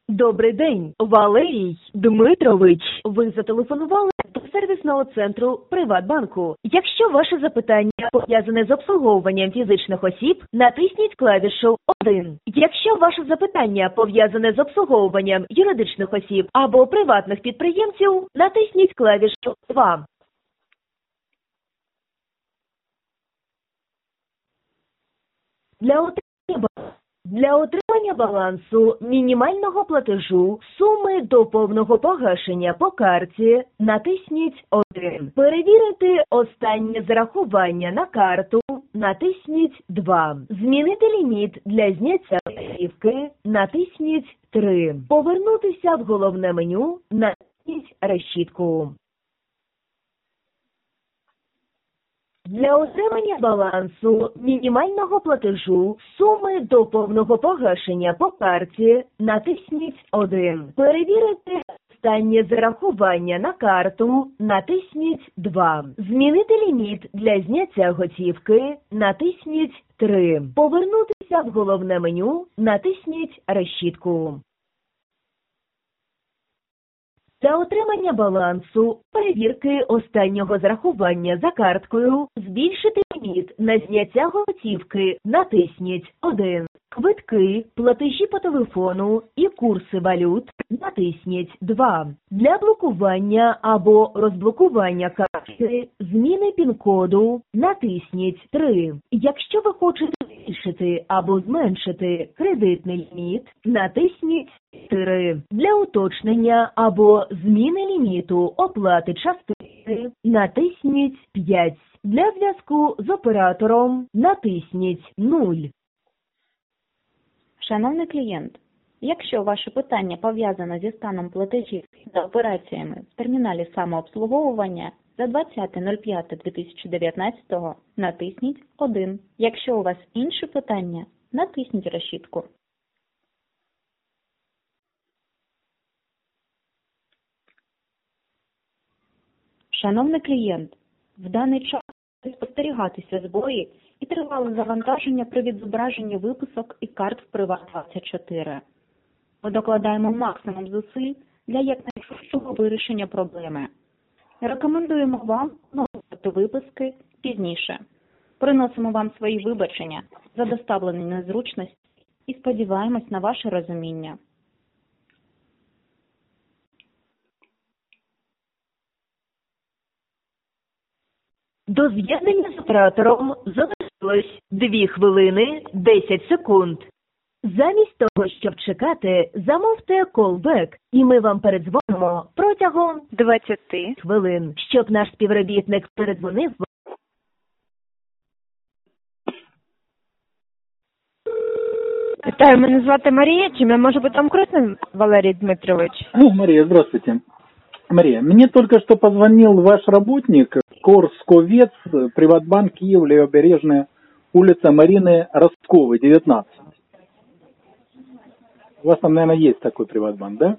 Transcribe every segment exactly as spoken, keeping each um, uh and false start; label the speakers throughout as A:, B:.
A: Добрий день, Валерій Дмитрович. Ви зателефонували до сервісного центру Приватбанку. Якщо ваше запитання пов'язане з обслуговуванням фізичних осіб, натисніть клавішу один. Якщо ваше запитання пов'язане з обслуговуванням юридичних осіб або приватних підприємців, натисніть клавішу два. Для отримання Для отримання балансу мінімального платежу суми до повного погашення по карті натисніть один. Перевірити останнє зарахування на карту натисніть два. Змінити ліміт для зняття готівки натисніть три. Повернутися в головне меню натисніть решітку. Для отримання балансу мінімального платежу суми до повного погашення по карті натисніть один. Перевірити останнє зарахування на карту натисніть два. Змінити ліміт для зняття готівки натисніть три. Повернутися в головне меню натисніть решітку. Для отримання балансу, перевірки останнього зарахування за карткою, збільшити ліміт на зняття готівки натисніть один. Квитки, платежі по телефону і курси валют натисніть два. Для блокування або розблокування картки, зміни пін-коду натисніть три. Якщо ви хочете збільшити або зменшити кредитний ліміт, натисніть чотири. Для уточнення або зміни ліміту оплати частини натисніть п'ять. Для зв'язку з оператором натисніть нуль.
B: Шановний клієнт, якщо ваше питання пов'язане зі станом платежів за операціями в терміналі самообслуговування за двадцяте п'яте дві тисячі дев'ятнадцятого, натисніть один. Якщо у вас інші питання, натисніть решітку. Шановний клієнт, в даний час спостерігатися збої і тривале завантаження при відзображенні виписок і карт в Приват двадцять чотири. Ми докладаємо максимум зусиль для якнайшвидшого вирішення проблеми. Рекомендуємо вам оновити виписки пізніше. Приносимо вам свої вибачення за доставлені незручності і сподіваємось на ваше розуміння.
A: До з'єднання з оператором залишилось дві хвилини десять секунд. Замість того, щоб чекати, замовте колбек, і ми вам передзвонимо протягом двадцяти хвилин, щоб наш співробітник передзвонив.
C: Вітаю, мене звати Марія. Чим я можу бути вам корисним, Валерій Дмитрович?
D: Ну, Мария, здравствуйте. Мария, мне только что позвонил ваш работник, Корсковец, Приватбанк, Киев, Левобережная, улица Марины Ростковой, девятнадцать. У вас там, наверное, есть такой Приватбанк, да?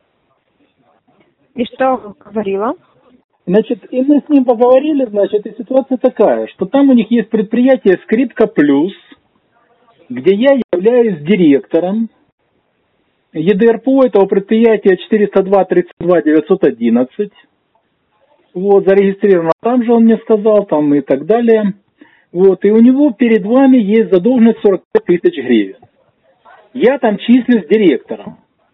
C: И что говорила?
D: Значит, и мы с ним поговорили, значит, и ситуация такая, что там у них есть предприятие «Скрипка Плюс», где я являюсь директором. ЕДРПО этого предприятия четыреста два тридцать два девятьсот одиннадцать. Вот, зарегистрировано там же, он мне сказал, там и так далее. Вот, и у него перед вами есть задолженность сорок пять тысяч гривен. Я там числюсь директором.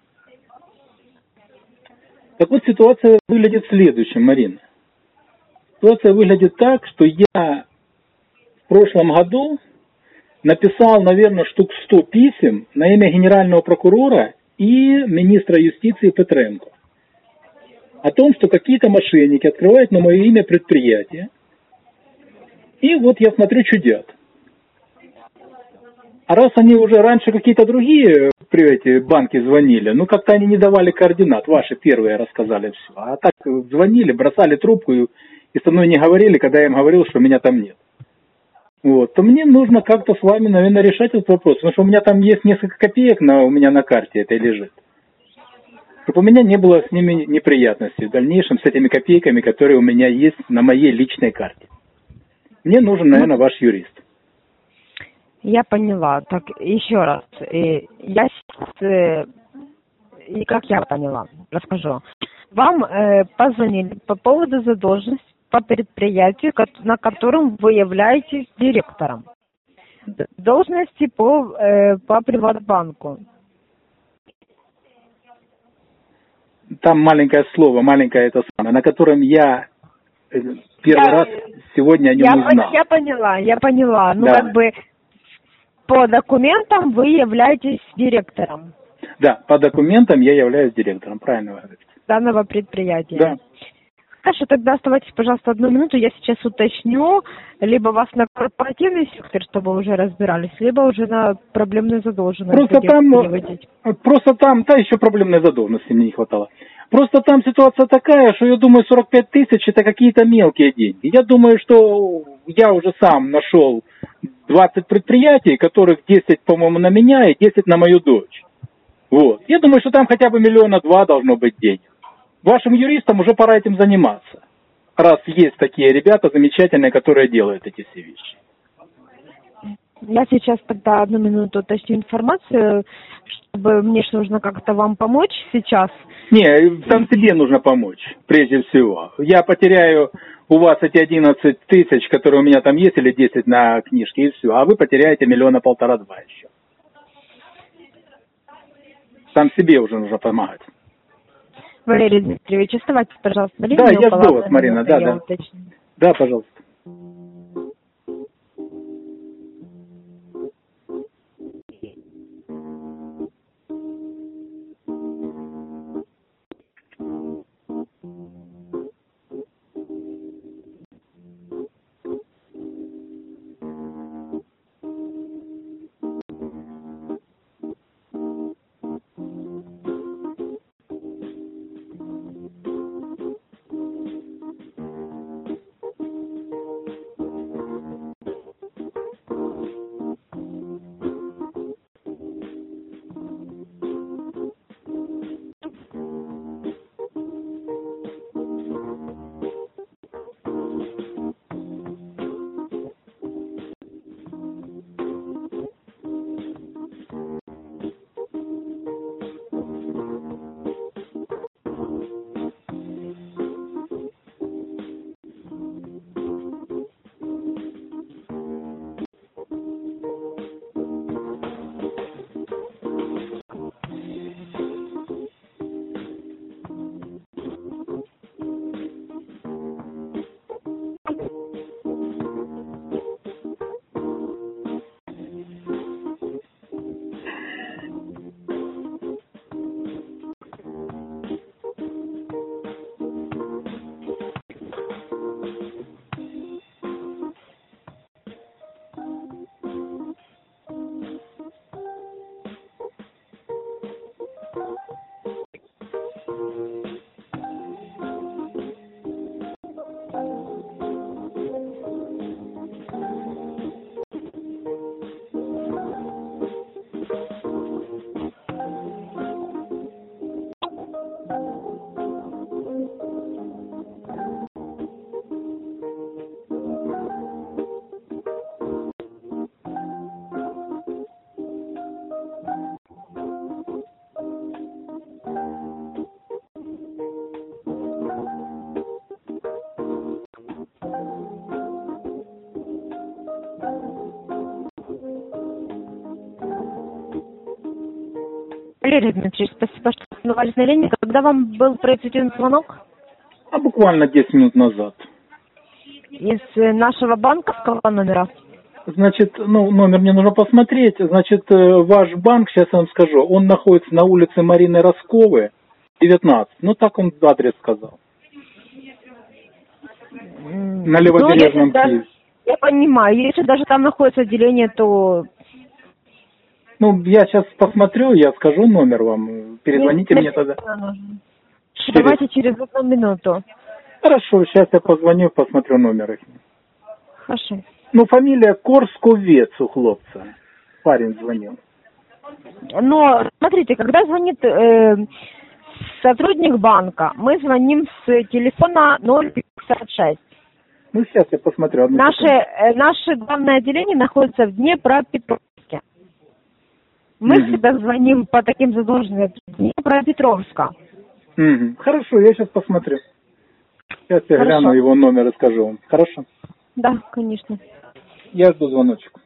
D: Так вот, ситуация выглядит следующим, Марина. Ситуация выглядит так, что я в прошлом году написал, наверное, штук сто писем на имя генерального прокурора и министра юстиции Петренко о том, что какие-то мошенники открывают на мое имя предприятие. И вот я смотрю, чудят. А раз они уже раньше какие-то другие эти банки звонили, ну как-то они не давали координат, ваши первые рассказали все. А так звонили, бросали трубку и, и со мной не говорили, когда я им говорил, что меня там нет. Вот, то мне нужно как-то с вами, наверное, решать этот вопрос, потому что у меня там есть несколько копеек на, у меня на карте это лежит. Чтобы у меня не было с ними неприятностей в дальнейшем, с этими копейками, которые у меня есть на моей личной карте. Мне нужен, наверное, ваш юрист.
C: Я поняла. Так, еще раз. Я сейчас не как я поняла, расскажу. Вам э, позвонили по поводу задолженности по предприятию, на котором вы являетесь директором. Должности по, э, по Приватбанку.
D: Там маленькое слово, маленькое это самое, на котором я первый я, раз сегодня о нем
C: я
D: узнал.
C: Я поняла, я поняла. Ну,
D: да.
C: как бы по документам вы являетесь директором.
D: Да, по документам я являюсь директором, правильно вы говорите.
C: Данного предприятия.
D: Да.
C: Хорошо, тогда оставайтесь, пожалуйста, одну минуту, я сейчас уточню, либо вас на корпоративный сектор, чтобы уже разбирались, либо уже на проблемную задолженность.
D: Просто там, просто там, та еще проблемной задолженности мне не хватало. Просто там ситуация такая, что я думаю, сорок пять тысяч это какие-то мелкие деньги. Я думаю, что я уже сам нашел двадцать предприятий, которых десять, по-моему, на меня и десять на мою дочь. Вот. Я думаю, что там хотя бы миллиона два должно быть денег. Вашим юристам уже пора этим заниматься, раз есть такие ребята замечательные, которые делают эти все вещи.
C: Я сейчас тогда одну минуту уточню информацию, чтобы мне что нужно как-то вам помочь сейчас.
D: Не, там тебе нужно помочь, прежде всего. Я потеряю у вас эти одиннадцать тысяч, которые у меня там есть, или десять на книжке, и все. А вы потеряете миллиона полтора-два еще. Там себе уже нужно помогать.
C: Валерий Дмитриевич, оставайтесь, пожалуйста, на линии.
D: Да, я жду вас, Марина, да, да. Да, пожалуйста.
C: Валерий Дмитриевич, спасибо, что остановились на линии. Когда вам был произведен звонок?
D: А буквально десять минут назад.
C: Из нашего банковского номера?
D: Значит, ну, номер мне нужно посмотреть. Значит, ваш банк, сейчас я вам скажу, он находится на улице Марины Росковой, девятнадцать. Ну, так он адрес сказал. На Левобережном Киеве.
C: Я понимаю, если даже там находится отделение, то...
D: Ну, я сейчас посмотрю, я скажу номер вам. Перезвоните Нет, мне тогда.
C: Через... Давайте через одну минуту.
D: Хорошо, сейчас я позвоню, посмотрю номер их.
C: Хорошо.
D: Ну, фамилия Корсковец у хлопца. Парень звонил.
C: Но, смотрите, когда звонит э, сотрудник банка, мы звоним с телефона ноль пятьдесят шесть.
D: Ну, сейчас я посмотрю. Одну
C: наше, э, наше главное отделение находится в Днепропетровске. Мы
D: Мгм.
C: всегда звоним по таким задолженностям Днепропетровска.
D: Мгм. Хорошо, я сейчас посмотрю. Сейчас я
C: Хорошо.
D: гляну его номер и скажу вам. Хорошо?
C: Да, конечно.
D: Я жду звоночек.